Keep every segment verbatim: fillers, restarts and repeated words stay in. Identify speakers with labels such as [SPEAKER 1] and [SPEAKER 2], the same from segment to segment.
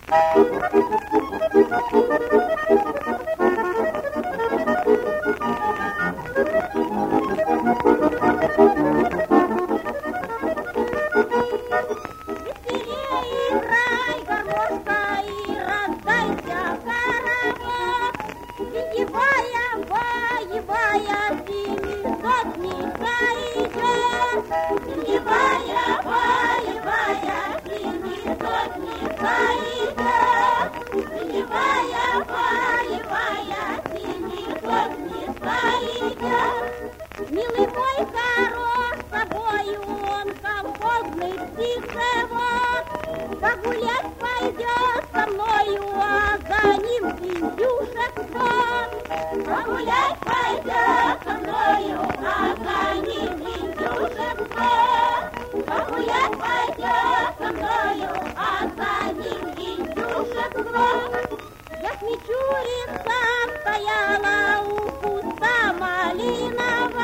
[SPEAKER 1] Милый мой, хорош с собою, он колхозный птицевод. Погулять пойдет со мною, а за ним индюшек скот. Погулять пойдет со мною, а за ним индюшек скот. Погулять пойдет со мною, а за ним индюшек скот. Я с Мичурица стояла у куста малиного,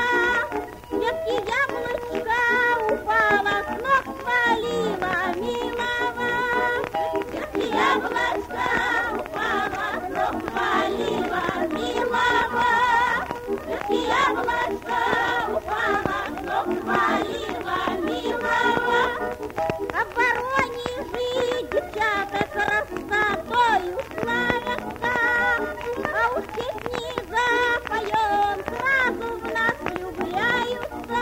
[SPEAKER 1] ветки яблочка упала, с ног свалила милого. Ветки яблочка упала, с ног свалила милого. Ветки яблочка упала, с ног свалила милого. А в Воронеже девчата красотою славятся, а уж песни запоем, сразу в нас влюбляются.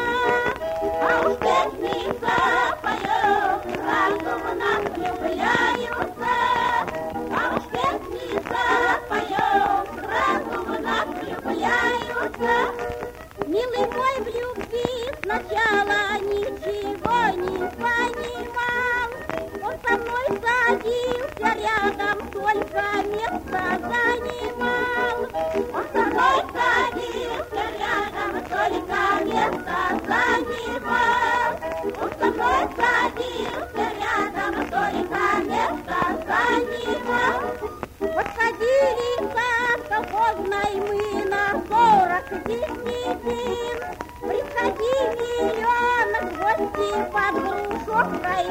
[SPEAKER 1] А уж песни запоем, сразу в нас влюбляются. А уж песни запоем, сразу в нас влюбляются. Милый мой, в любви сначала ничего не понимал. Он со мной садился рядом, только место занимал. Он со мной садился рядом, только место занимал. Он со мной садился рядом, только место занимал. Подходили к колхозной мы на сорок десятин. Приходи, миллион, в гости под грушевкой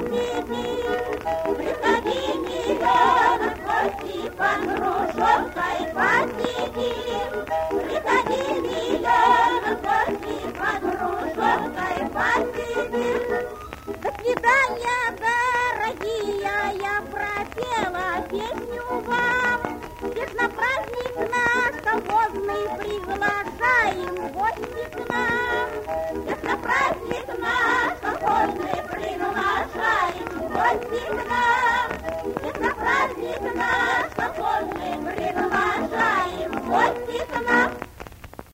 [SPEAKER 1] посидим. Приходи, миллион, в гости под грушевкой посидим. Приходи, миллион, в гости под грушевкой посидим. До свидания, дорогие, я пропела песню вам. Всех на праздник наш колхозный приглашаем в гости к нам. Всех на праздник наш колхозный приглашаем в гости к нам. Всех на праздник наш